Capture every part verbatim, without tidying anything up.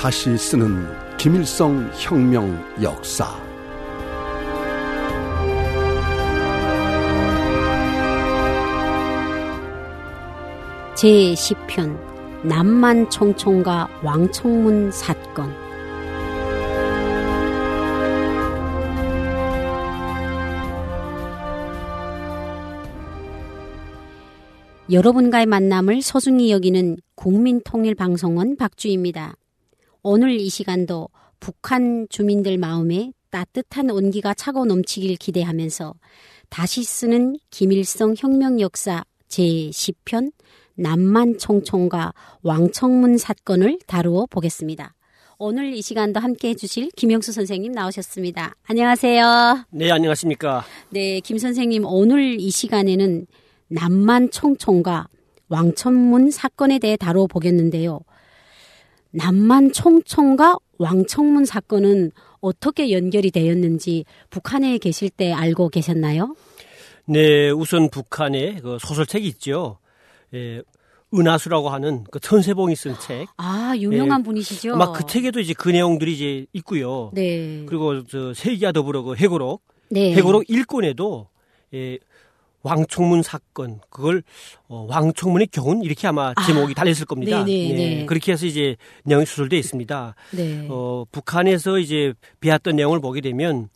다시 쓰는 김일성 혁명 역사. 제십 편 남만총총과 왕청문 사건. 여러분과의 만남을 소중히 여기는 국민통일방송원 박주희입니다. 오늘 이 시간도 북한 주민들 마음에 따뜻한 온기가 차고 넘치길 기대하면서 다시 쓰는 김일성 혁명 역사 제십 편 남만총총과 왕청문 사건을 다루어 보겠습니다. 오늘 이 시간도 함께해 주실 김영수 선생님 나오셨습니다. 안녕하세요. 네, 안녕하십니까. 네, 김 선생님, 오늘 이 시간에는 남만총총과 왕청문 사건에 대해 다루어 보겠는데요. 남만총총과 왕청문 사건은 어떻게 연결이 되었는지 북한에 계실 때 알고 계셨나요? 네, 우선 북한에 그 소설책이 있죠. 예, 은하수라고 하는 그 천세봉이 쓴 책. 아, 유명한 예, 분이시죠. 막 그 책에도 이제 그 내용들이 이제 있고요. 네. 그리고 저 세기와 더불어 그 해고록, 네. 해고록 일 권에도 예, 왕청문 사건, 그걸 어, 왕청문의 교훈 이렇게 아마 제목이 아, 달렸을 겁니다. 네네, 네, 네. 그렇게 해서 이제 내용이 수술되어 있습니다. 네. 어, 북한에서 이제 배웠던 내용을 보게 되면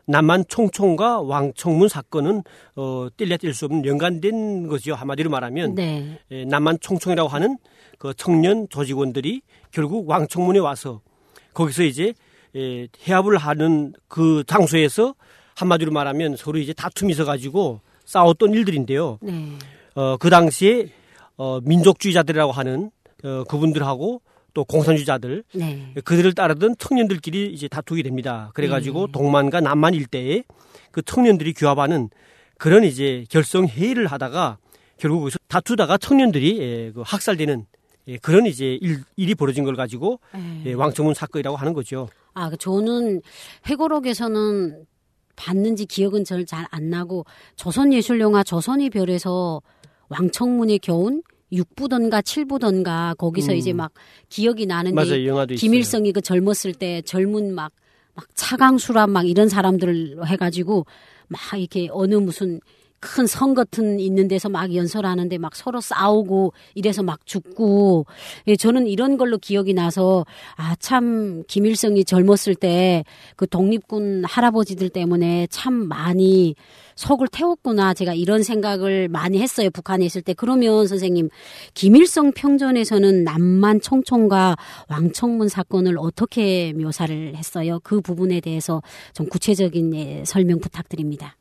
남만총총과 왕청문 사건은 어, 뗄래야 뗄 수 없는 연관된 거죠. 한마디로 말하면 네. 예, 남만총총이라고 하는 그 청년 조직원들이 결국 왕청문에 와서 거기서 이제 예, 해합을 하는 그 장소에서 한마디로 말하면 서로 이제 다툼이 있어가지고 싸웠던 일들인데요. 네. 어, 그 당시에 어, 민족주의자들이라고 하는 어, 그분들하고 또 공산주의자들, 네. 그들을 따르던 청년들끼리 이제 다투게 됩니다. 그래가지고 네. 동만과 남만 일대에 그 청년들이 규합하는 그런 이제 결성 회의를 하다가 결국 거기서 다투다가 청년들이 예, 그 학살되는 예, 그런 이제 일, 일이 벌어진 걸 가지고 네. 예, 왕청문 사건이라고 하는 거죠. 아, 저는 해고록에서는 봤는지 기억은 잘 안 나고 조선예술영화 조선의 별에서 왕청문의 교훈 육 부던가 칠 부던가 거기서 음. 이제 막 기억이 나는데 맞아요, 영화도 김일성이 있어요. 그 젊었을 때 젊은 막 막 차강수랍 막 이런 사람들 해가지고 막 이렇게 어느 무슨 큰 성 같은 있는 데서 막 연설하는데 막 서로 싸우고 이래서 막 죽고, 예, 저는 이런 걸로 기억이 나서 아, 참 김일성이 젊었을 때 그 독립군 할아버지들 때문에 참 많이 속을 태웠구나, 제가 이런 생각을 많이 했어요, 북한에 있을 때. 그러면 선생님, 김일성 평전에서는 남만총총과 왕청문 사건을 어떻게 묘사를 했어요? 그 부분에 대해서 좀 구체적인 예, 설명 부탁드립니다.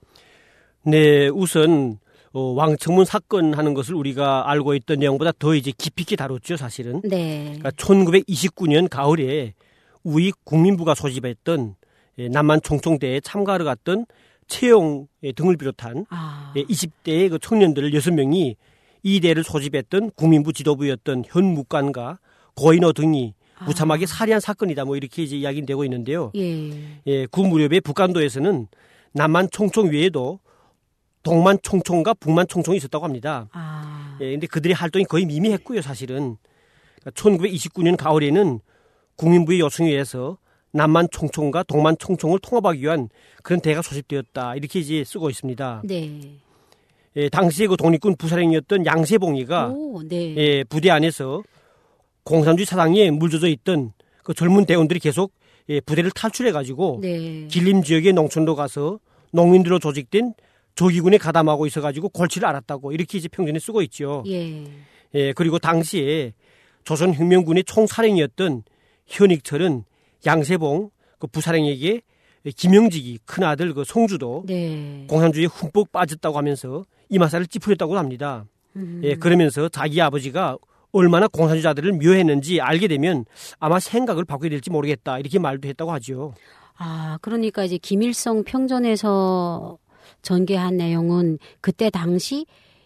네, 우선 어, 왕청문 사건 하는 것을 우리가 알고 있던 내용보다 더 이제 깊이 있게 다뤘죠, 사실은. 네. 그러니까 천구백이십구 년 가을에 우익 국민부가 소집했던 예, 남만총총대에 참가하러 갔던 최용 등을 비롯한 아. 예, 이십 대의 그 청년들 여섯 명이 이 대를 소집했던 국민부 지도부였던 현 묵관과 고인호 등이 아. 무참하게 살해한 사건이다, 뭐 이렇게 이제 이야기는 되고 있는데요. 예. 예, 그 무렵에 북한도에서는 남만총총 외에도 동만총총과 북만총총이 있었다고 합니다. 아. 예, 근데 그들의 활동이 거의 미미했고요, 사실은. 그러니까 천구백이십구 년 가을에는 국민부의 요청에 의해서 남만총총과 동만총총을 통합하기 위한 그런 대가 소집되었다, 이렇게 이제 쓰고 있습니다. 네. 예, 당시에 그 독립군 부사령이었던 양세봉이가 오, 네. 예, 부대 안에서 공산주의 사상에 물젖어 있던 그 젊은 대원들이 계속 예, 부대를 탈출해가지고 네. 길림 지역의 농촌도 가서 농민들로 조직된 조기군에 가담하고 있어가지고 골치를 앓았다고 이렇게 이제 평전에 쓰고 있죠. 예. 예, 그리고 당시에 조선혁명군의 총사령이었던 현익철은 양세봉 그 부사령에게 김영직이 큰아들 그 송주도 네. 공산주의에 흠뻑 빠졌다고 하면서 이마살을 찌푸렸다고 합니다. 음. 예, 그러면서 자기 아버지가 얼마나 공산주의자들을 미워했는지 알게 되면 아마 생각을 바꾸게 될지 모르겠다, 이렇게 말도 했다고 하죠. 아, 그러니까 이제 김일성 평전에서 전개한 내용은 그때 당시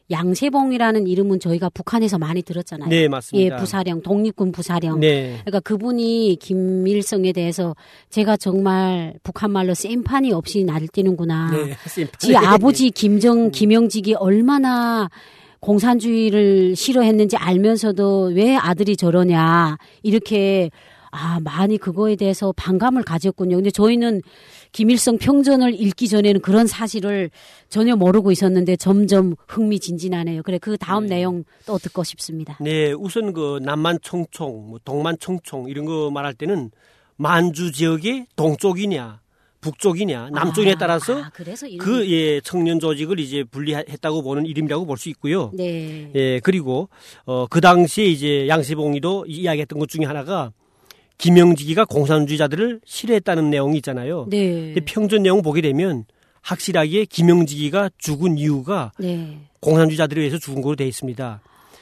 양세봉이라는 이름은 저희가 북한에서 많이 들었잖아요. 네, 맞습니다. 예, 부사령, 독립군 부사령. 네. 그러니까 그분이 김일성에 대해서 제가 정말 북한말로 쌤판이 없이 날뛰는구나. 네, 지 아버지 김정, 김영직이 얼마나 공산주의를 싫어했는지 알면서도 왜 아들이 저러냐, 이렇게 아, 많이 그거에 대해서 반감을 가졌군요. 근데 저희는 김일성 평전을 읽기 전에는 그런 사실을 전혀 모르고 있었는데 점점 흥미진진하네요. 그래, 그 다음 네. 내용 또 듣고 싶습니다. 네, 우선 그 남만청총, 뭐 동만청총 이런 거 말할 때는 만주 지역의 동쪽이냐, 북쪽이냐, 남쪽에 따라서 아, 그래서 이름이... 그 예, 청년 조직을 이제 분리했다고 보는 이름이라고 볼 수 있고요. 네. 예, 그리고 어, 그 당시에 이제 양세봉이도 이야기했던 것 중에 하나가 김영직이가 공산주의자들을 싫어했다는 내용이 있잖아요. 네. 근데 평전 내용 보게 되면 확실하게 김영직이가 죽은 이유가 네. 공산주의자들에 의해서 죽은 걸로 되어 있습니다.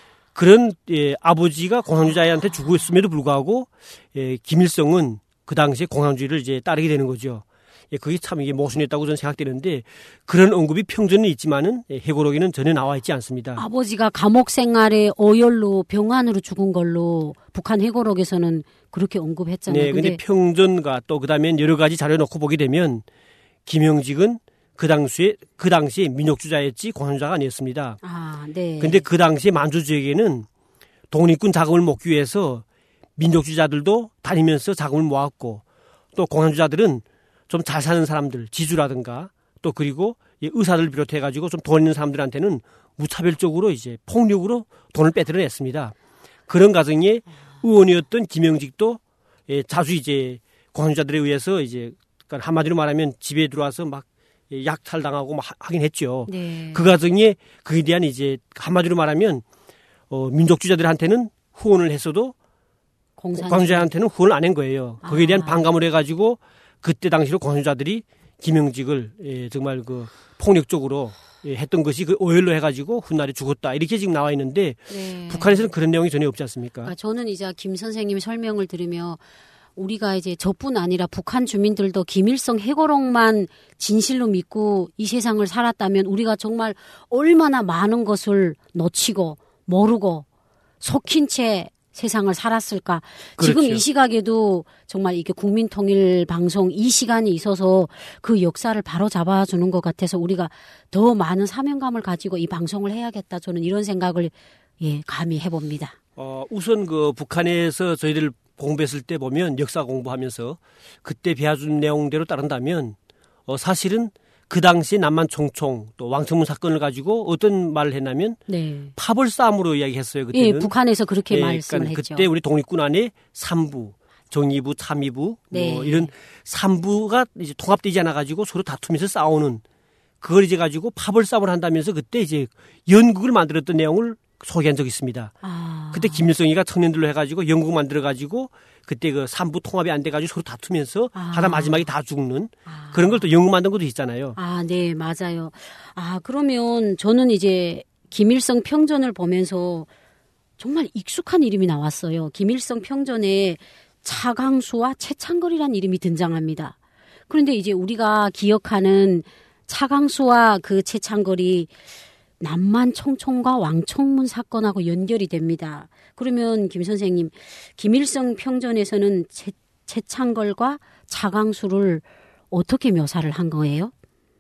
그런 예, 아버지가 공산주의자한테 죽었음에도 불구하고 예, 김일성은 그 당시에 공산주의를 이제 따르게 되는 거죠. 예, 그게 참 이게 모순했다고 저는 생각되는데 그런 언급이 평전에 있지만은 예, 해고록에는 전혀 나와 있지 않습니다. 아버지가 감옥 생활에 어열로 병환으로 죽은 걸로 북한 해고록에서는 그렇게 언급했잖아요. 네, 근데 평전과 또 그다음에 여러 가지 자료 놓고 보게 되면 김영직은 그 당시에 그 당시에 민족주의자였지 공산주의자가 아니었습니다. 아, 네. 근데 그 당시에 만주 지역에는 독립군 자금을 모기 위해서 민족주의자들도 다니면서 자금을 모았고 또 공산주의자들은 좀 잘 사는 사람들, 지주라든가 또 그리고 의사들 비롯해 가지고 좀 돈 있는 사람들한테는 무차별적으로 이제 폭력으로 돈을 빼들어냈습니다. 그런 과정에 의원이었던 김영직도 자주 이제 공산주의자들에 의해서 이제 그러니까 한마디로 말하면 집에 들어와서 막 약탈당하고 막 하긴 했죠. 네. 그 과정에 그에 대한 이제 한마디로 말하면 어, 민족주의자들한테는 후원을 했어도 공산주의자한테는 후원을 안 한 거예요. 거기에 대한 아. 반감을 해가지고 그때 당시로 공산주의자들이 김영직을 예, 정말 그 폭력적으로 예, 했던 것이 그 오열로 해가지고 훗날에 죽었다 이렇게 지금 나와 있는데 네. 북한에서는 그런 내용이 전혀 없지 않습니까? 그러니까 저는 이제 김 선생님의 설명을 들으며 우리가 이제 저뿐 아니라 북한 주민들도 김일성 해고록만 진실로 믿고 이 세상을 살았다면 우리가 정말 얼마나 많은 것을 놓치고 모르고 속힌 채 세상을 살았을까. 그렇죠. 지금 이 시각에도 정말 이게 국민통일 방송 이 시간이 있어서 그 역사를 바로 잡아주는 것 같아서 우리가 더 많은 사명감을 가지고 이 방송을 해야겠다. 저는 이런 생각을 예, 감히 해봅니다. 어, 우선 그 북한에서 저희들 공부했을 때 보면 역사 공부하면서 그때 배워준 내용대로 따른다면 어, 사실은 그 당시 남만 총총 또 왕천문 사건을 가지고 어떤 말을 했냐면 네. 파벌 싸움으로 이야기했어요. 그때는. 예, 북한에서 그렇게 예, 말씀을 그러니까 했죠. 그때 우리 독립군 안에 삼부, 정의부, 참의부 네. 뭐 이런 삼부가 이제 통합되지 않아 가지고 서로 다투면서 싸우는 그걸 이제 가지고 파벌 싸움을 한다면서 그때 이제 연극을 만들었던 내용을 소개한 적이 있습니다. 아. 그때 김일성이가 청년들로 해가지고 연극 만들어가지고 그때 그 삼부 통합이 안 돼가지고 서로 다투면서 아. 하다 마지막에 다 죽는 아. 그런 걸 또 연극 만든 것도 있잖아요. 아, 네, 맞아요. 아, 그러면 저는 이제 김일성 평전을 보면서 정말 익숙한 이름이 나왔어요. 김일성 평전에 차강수와 최창걸이라는 이름이 등장합니다. 그런데 이제 우리가 기억하는 차강수와 그 최창걸이 남만 총총과 왕총문 사건하고 연결이 됩니다. 그러면 김 선생님, 김일성 평전에서는 최, 최창걸과 차강수를 어떻게 묘사를 한 거예요?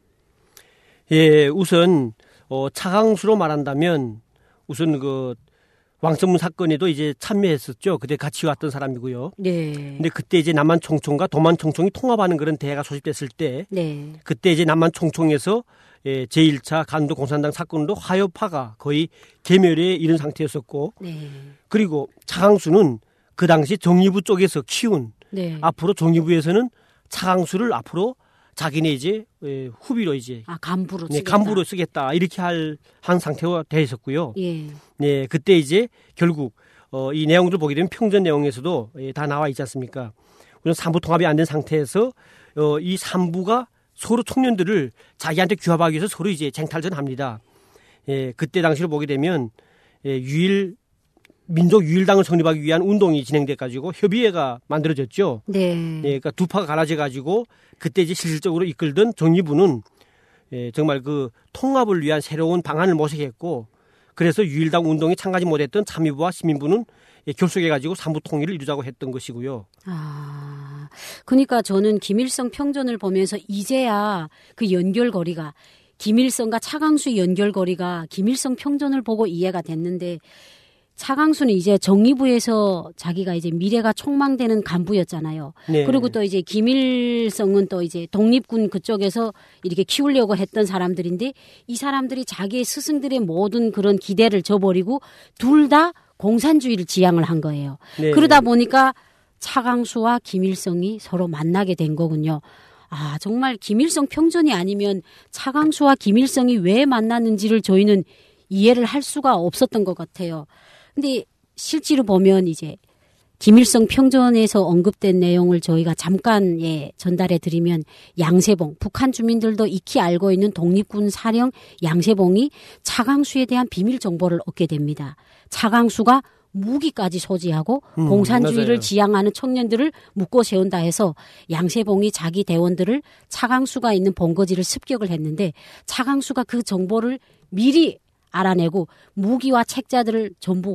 예, 우선 어, 차강수로 말한다면 우선 그 왕천문 사건에도 이제 참여했었죠. 그때 같이 왔던 사람이고요. 네. 근데 그때 이제 남한 총총과 도만 총총이 통합하는 그런 대회가 소집됐을 때, 네. 그때 이제 남한 총총에서 예, 제일 차 간도 공산당 사건으로 화요파가 거의 개멸에 이른 상태였었고, 네. 그리고 차강수는 그 당시 정의부 쪽에서 키운 네. 앞으로 정의부에서는 차강수를 앞으로 자기네 이제 예, 후비로 이제 아, 간부로 네, 쓰겠다. 간부로 쓰겠다 이렇게 할 한 상태가 돼 있었고요. 예. 네, 그때 이제 결국 어, 이 내용들을 보게 되면 평전 내용에서도 예, 다 나와 있지 않습니까? 우선 삼부 통합이 안 된 상태에서 어, 이 삼부가 서로 청년들을 자기한테 규합하기 위해서 서로 이제 쟁탈전합니다. 예, 그때 당시로 보게 되면 예, 유일 민족 유일당을成立하기 위한 운동이 진행돼 가지고 협의회가 만들어졌죠. 네. 예, 그러니까 두 파가 갈라져 가지고 그때 이제 실질적으로 이끌던 정의부는 예, 정말 그 통합을 위한 새로운 방안을 모색했고 그래서 유일당 운동에 참가하지 못했던 참의부와 시민부는 예, 결속해 가지고 삼부 통일을 이루자고 했던 것이고요. 아, 그러니까 저는 김일성 평전을 보면서 이제야 그 연결고리가 김일성과 차강수의 연결고리가 김일성 평전을 보고 이해가 됐는데 차강수는 이제 정리부에서 자기가 이제 미래가 촉망되는 간부였잖아요. 네. 그리고 또 이제 김일성은 또 이제 독립군 그쪽에서 이렇게 키우려고 했던 사람들인데 이 사람들이 자기의 스승들의 모든 그런 기대를 저버리고 둘 다 공산주의를 지향을 한 거예요. 네. 그러다 보니까 차강수와 김일성이 서로 만나게 된 거군요. 아, 정말 김일성 평전이 아니면 차강수와 김일성이 왜 만났는지를 저희는 이해를 할 수가 없었던 것 같아요. 근데 실제로 보면 이제 김일성 평전에서 언급된 내용을 저희가 잠깐 예, 전달해 드리면 양세봉, 북한 주민들도 익히 알고 있는 독립군 사령 양세봉이 차강수에 대한 비밀 정보를 얻게 됩니다. 차강수가 무기까지 소지하고 음, 공산주의를 맞아요. 지향하는 청년들을 묶고 세운다 해서 양세봉이 자기 대원들을 차강수가 있는 본거지를 습격을 했는데 차강수가 그 정보를 미리 알아내고 무기와 책자들을 전부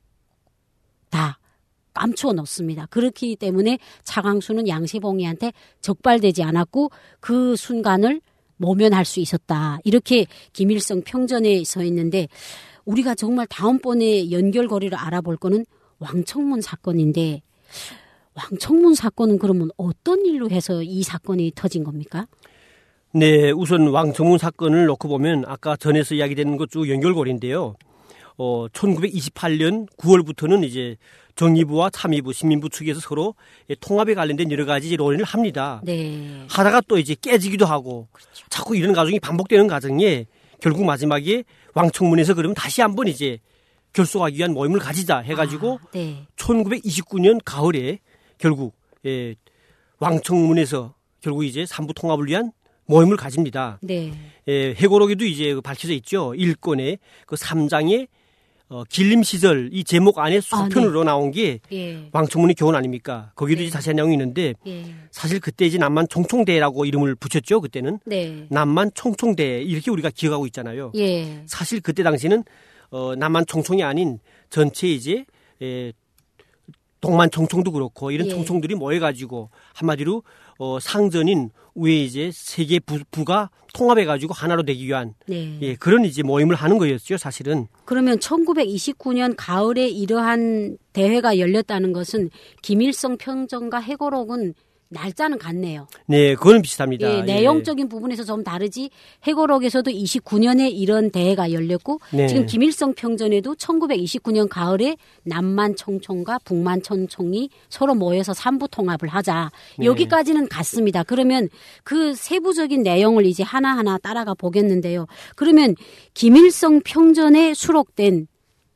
다 감추어 넣습니다. 그렇기 때문에 차강수는 양세봉이한테 적발되지 않았고 그 순간을 모면할 수 있었다. 이렇게 김일성 평전에 서 있는데 우리가 정말 다음번에 연결고리를 알아볼 거는 왕청문 사건인데 왕청문 사건은 그러면 어떤 일로 해서 이 사건이 터진 겁니까? 네, 우선 왕청문 사건을 놓고 보면 아까 전에서 이야기되는 것 쭉 연결고리인데요. 어, 천구백이십팔 년 구월부터는 이제 정의부와 참의부, 신민부 측에서 서로 통합에 관련된 여러 가지 논의를 합니다. 네. 하다가 또 이제 깨지기도 하고 그렇죠. 자꾸 이런 과정이 반복되는 과정에 결국 마지막에 왕청문에서 그러면 다시 한번 이제 결속하기 위한 모임을 가지자 해가지고 아, 네. 천구백이십구 년 가을에 결국 예, 왕청문에서 결국 이제 삼부 통합을 위한 모임을 가집니다. 네. 예, 회고록에도 이제 밝혀져 있죠. 일권의 그 삼 장의 어, 길림 시절 이 제목 안에 소편으로 아, 네. 나온 게 예. 왕청문의 교훈 아닙니까? 거기도 예. 이제 자세한 내용이 있는데 예. 사실 그때 이제 남만 총총대라고 이름을 붙였죠. 그때는 네. 남만 총총대 이렇게 우리가 기억하고 있잖아요. 예. 사실 그때 당시는 어, 남만 총총이 아닌 전체 이제 에, 동만 총총도 그렇고 이런 예. 총총들이 모여가지고 한마디로 어, 상전인 위에 이제 세 개 부, 부가 통합해가지고 하나로 되기 위한 네. 예, 그런 이제 모임을 하는 거였죠, 사실은. 그러면 천구백이십구 년 가을에 이러한 대회가 열렸다는 것은 김일성 평전과 회고록은 날짜는 같네요. 네, 그건 비슷합니다. 예, 내용적인 예. 부분에서 좀 다르지 회고록에서도 이십구 년에 이런 대회가 열렸고 네. 지금 김일성 평전에도 천구백이십구 년 가을에 남만 총총과 북만 총총이 서로 모여서 삼부 통합을 하자. 네. 여기까지는 같습니다. 그러면 그 세부적인 내용을 이제 하나하나 따라가 보겠는데요. 그러면 김일성 평전에 수록된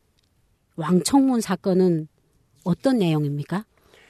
왕청문 사건은 어떤 내용입니까?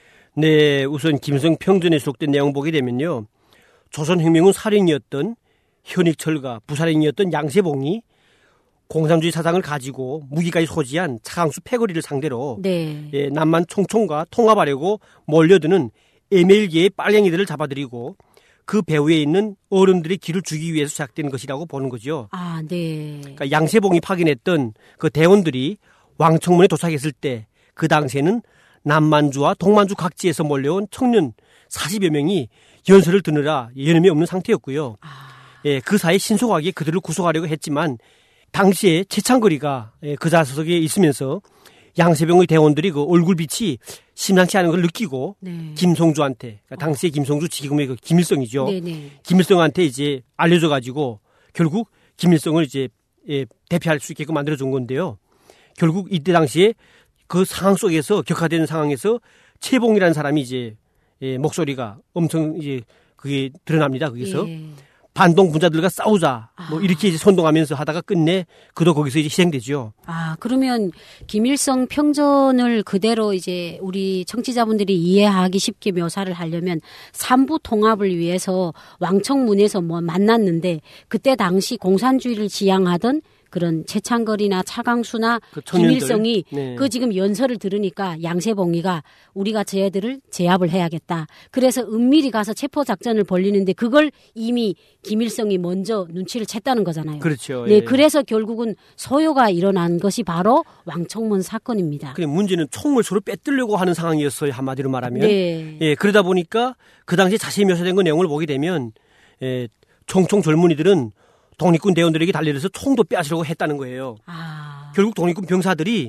네, 우선 김일성 평전에 수록된 내용 보게 되면요. 조선혁명군 사령이었던 현익철과 부사령이었던 양세봉이 공산주의 사상을 가지고 무기까지 소지한 차강수 패거리를 상대로 네. 예, 남만 총총과 통합하려고 몰려드는 에메일계의 빨갱이들을 잡아들이고 그 배후에 있는 어른들의 길을 주기 위해서 시작된 것이라고 보는 거죠. 아, 네. 그러니까 양세봉이 파견했던 그 대원들이 왕청문에 도착했을 때 그 당시에는 남만주와 동만주 각지에서 몰려온 청년 사십여 명이 연설을 듣느라 여념이 없는 상태였고요. 아. 예, 그 사이 신속하게 그들을 구속하려고 했지만 당시에 최창거리가 예, 그 좌석에 있으면서 양세병의 대원들이 그 얼굴빛이 심상치 않은 걸 느끼고 네. 김성주한테 그러니까 당시에 김성주 지금의 그 김일성이죠. 네네. 김일성한테 이제 알려줘가지고 결국 김일성을 이제 예, 대피할 수 있게끔 만들어준 건데요. 결국 이때 당시에 그 상황 속에서 격화되는 상황에서 최봉이라는 사람이 이제 예, 목소리가 엄청 이제 그게 드러납니다. 거기서 예. 반동 분자들과 싸우자 뭐 아. 이렇게 이제 선동하면서 하다가 끝내 그도 거기서 이제 희생되죠. 아 그러면 김일성 평전을 그대로 이제 우리 청취자분들이 이해하기 쉽게 묘사를 하려면 삼부 통합을 위해서 왕청문에서 뭐 만났는데 그때 당시 공산주의를 지향하던 그런 최창걸이나 차강수나 그 김일성이 네. 그 지금 연설을 들으니까 양세봉이가 우리가 쟤들을 제압을 해야겠다. 그래서 은밀히 가서 체포 작전을 벌리는데 그걸 이미 김일성이 먼저 눈치를 챘다는 거잖아요. 그렇죠. 네, 예. 그래서 결국은 소요가 일어난 것이 바로 왕청문 사건입니다. 근데 문제는 총을 서로 빼뜨려고 하는 상황이었어요. 한마디로 말하면. 네. 예, 그러다 보니까 그 당시에 자세히 묘사된 그 내용을 보게 되면 예, 총총 젊은이들은 독립군 대원들에게 달려들어서 총도 빼앗으려고 했다는 거예요. 아. 결국 독립군 병사들이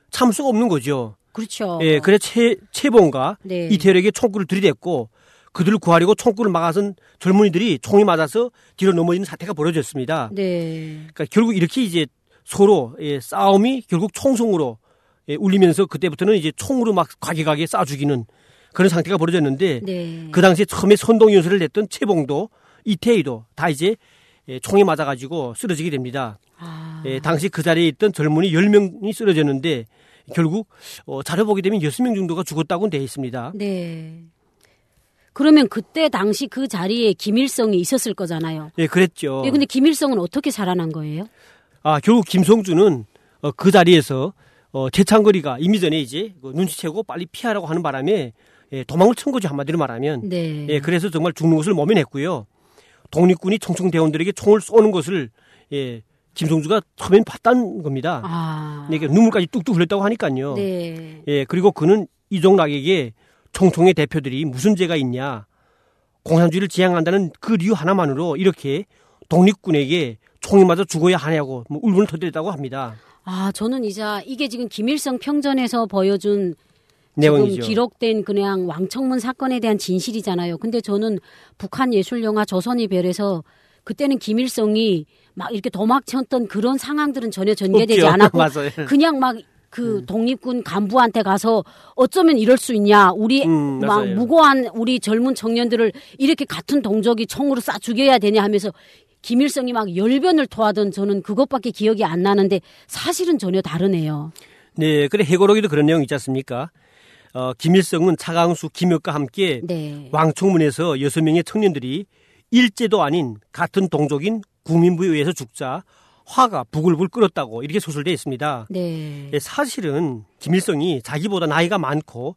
참을 수가 없는 거죠. 그렇죠. 예, 그래 최 최봉과 네. 이태열에게 총구를 들이댔고 그들을 구하려고 총구를 막아선 젊은이들이 총이 맞아서 뒤로 넘어지는 사태가 벌어졌습니다. 네. 그러니까 결국 이렇게 이제 서로 예, 싸움이 결국 총성으로 예, 울리면서 그때부터는 이제 총으로 막 과격하게 쏴 죽이는 그런 상태가 벌어졌는데 네. 그 당시에 처음에 선동 연설을 했던 최봉도 이태희도 다 이제 예, 총에 맞아가지고 쓰러지게 됩니다. 아. 예, 당시 그 자리에 있던 젊은이 열 명이 쓰러졌는데 결국 어, 자료 보게 되면 여섯 명 정도가 죽었다고 되어 있습니다. 네. 그러면 그때 당시 그 자리에 김일성이 있었을 거잖아요. 예, 그랬죠. 예, 근데 김일성은 어떻게 살아난 거예요? 아, 결국 김성주는 어, 그 자리에서 어, 재창거리가 이미 전에 이제 그 눈치채고 빨리 피하라고 하는 바람에 예, 도망을 친 거죠. 한마디로 말하면. 네. 예, 그래서 정말 죽는 것을 모면했고요. 독립군이 청청대원들에게 총을 쏘는 것을 예, 김성주가 처음엔 봤다는 겁니다. 아. 그러니까 눈물까지 뚝뚝 흘렸다고 하니까요. 네. 예, 그리고 그는 이종락에게 총총의 대표들이 무슨 죄가 있냐. 공산주의를 지향한다는 그 이유 하나만으로 이렇게 독립군에게 총이 맞아 죽어야 하냐고 뭐 울분을 터뜨렸다고 합니다. 아, 저는 이제 이게 지금 김일성 평전에서 보여준 내용이죠. 지금 기록된 그냥 왕청문 사건에 대한 진실이잖아요. 근데 저는 북한 예술영화 조선의 별에서 그때는 김일성이 막 이렇게 도망쳤던 그런 상황들은 전혀 전개되지 없죠. 않았고 맞아요. 그냥 막 그 독립군 간부한테 가서 어쩌면 이럴 수 있냐. 우리 음, 막 맞아요. 무고한 우리 젊은 청년들을 이렇게 같은 동족이 총으로 쏴 죽여야 되냐 하면서 김일성이 막 열변을 토하던 저는 그것밖에 기억이 안 나는데 사실은 전혀 다르네요. 네, 그래 해고록에도 그런 내용 있지 않습니까? 어, 김일성은 차강수, 김혁과 함께 네. 왕청문에서 여섯 명의 청년들이 일제도 아닌 같은 동족인 국민부에 의해서 죽자 화가 부글부글 끓었다고 이렇게 소설되어 있습니다. 네. 예, 사실은 김일성이 자기보다 나이가 많고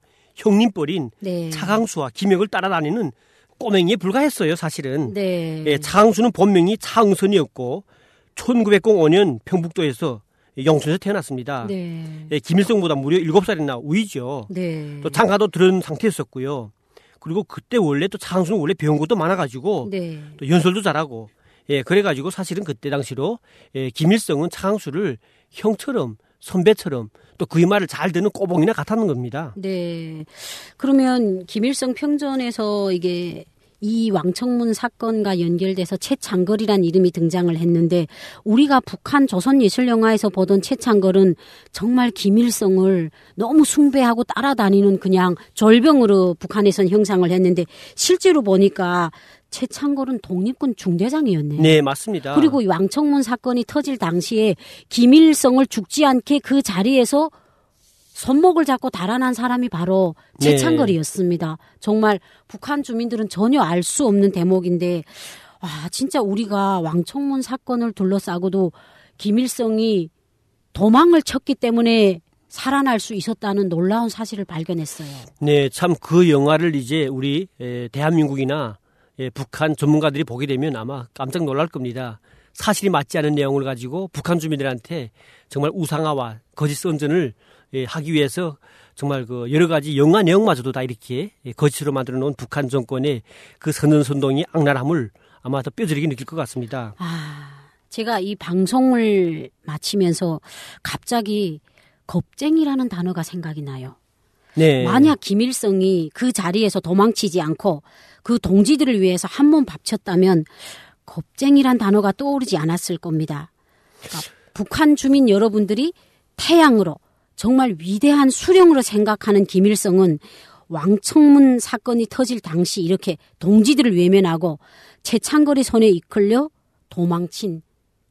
형님뻘인 네. 차강수와 김혁을 따라다니는 꼬맹이에 불과했어요. 사실은. 네. 예, 차강수는 본명이 차응선이었고 천구백오 년 평북도에서 영천에서 태어났습니다. 네. 예, 김일성보다 무려 일곱 살이나 우이죠. 네. 또 장가도 들은 상태였었고요. 그리고 그때 원래 또 차강수는 원래 배운 것도 많아가지고 네. 또 연설도 잘하고 예, 그래가지고 사실은 그때 당시로 예, 김일성은 차강수를 형처럼 선배처럼 또 그의 말을 잘 듣는 꼬봉이나 같았는 겁니다. 네. 그러면 김일성 평전에서 이게 이 왕청문 사건과 연결돼서 최창걸이란 이름이 등장을 했는데 우리가 북한 조선예술영화에서 보던 최창걸은 정말 김일성을 너무 숭배하고 따라다니는 그냥 졸병으로 북한에선 형상을 했는데 실제로 보니까 최창걸은 독립군 중대장이었네요. 네, 맞습니다. 그리고 이 왕청문 사건이 터질 당시에 김일성을 죽지 않게 그 자리에서 손목을 잡고 달아난 사람이 바로 최창걸이었습니다. 네. 정말 북한 주민들은 전혀 알 수 없는 대목인데 아 진짜 우리가 왕청문 사건을 둘러싸고도 김일성이 도망을 쳤기 때문에 살아날 수 있었다는 놀라운 사실을 발견했어요. 네, 참 그 영화를 이제 우리 대한민국이나 북한 전문가들이 보게 되면 아마 깜짝 놀랄 겁니다. 사실이 맞지 않은 내용을 가지고 북한 주민들한테 정말 우상화와 거짓 선전을 하기 위해서 정말 그 여러 가지 영화 내용마저도 다 이렇게 거짓으로 만들어 놓은 북한 정권의 그 선전선동이 악랄함을 아마 더 뼈저리게 느낄 것 같습니다. 아, 제가 이 방송을 마치면서 갑자기 겁쟁이라는 단어가 생각이 나요. 네. 만약 김일성이 그 자리에서 도망치지 않고 그 동지들을 위해서 한 몸 바쳤다면 겁쟁이란 단어가 떠오르지 않았을 겁니다. 그러니까 북한 주민 여러분들이 태양으로 정말 위대한 수령으로 생각하는 김일성은 왕청문 사건이 터질 당시 이렇게 동지들을 외면하고 최창걸의 손에 이끌려 도망친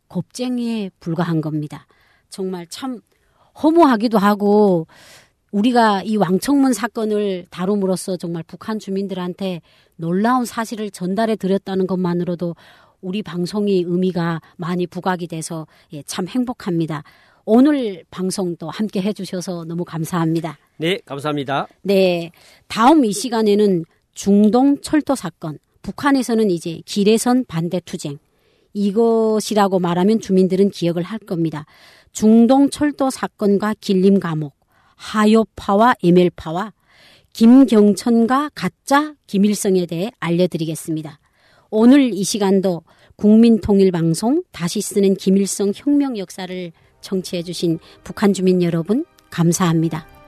겁쟁이에 불과한 겁니다. 정말 참 허무하기도 하고 우리가 이 왕청문 사건을 다룸으로써 정말 북한 주민들한테 놀라운 사실을 전달해 드렸다는 것만으로도 우리 방송의 의미가 많이 부각이 돼서 예, 참 행복합니다. 오늘 방송도 함께 해주셔서 너무 감사합니다. 네, 감사합니다. 네, 다음 이 시간에는 중동 철도 사건, 북한에서는 이제 기레선 반대 투쟁, 이것이라고 말하면 주민들은 기억을 할 겁니다. 중동 철도 사건과 길림 감옥, 하요파와 에멜파와 김경천과 가짜 김일성에 대해 알려드리겠습니다. 오늘 이 시간도 국민통일방송 다시 쓰는 김일성 혁명 역사를 청취해 주신 북한 주민 여러분 감사합니다.